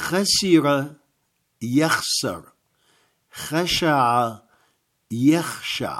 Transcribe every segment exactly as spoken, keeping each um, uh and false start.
خسر يخسر، خشع يخشع،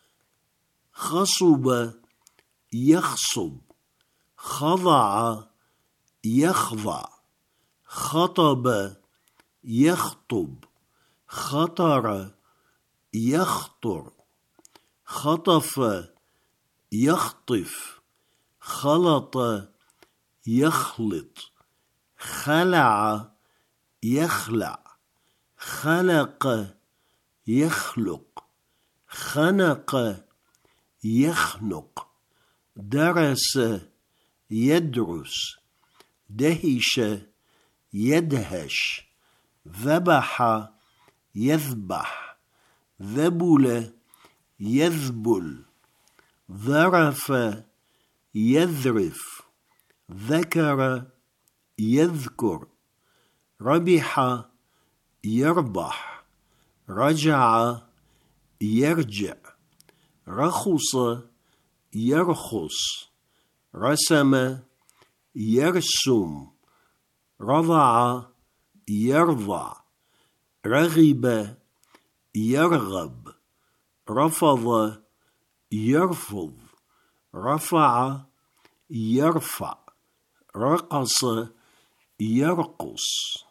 خصب يخصب، خضع يخضع، خطب يخطب، خطر يخطر، خطف يخطف، خلط يخلط، خلع يخلع، خلق يخلق، خنق يخنق، درس يدرس، دهش يدهش، ذبح يذبح، ذبل يذبل، ذرف يذرف، ذكر يذكر، ربح يربح، رجع يرجع، رخص يرخص، رسم يرسم، رضع يرضع، رغب يرغب، رفض يرفض، رفع يرفع، رقص يرقص.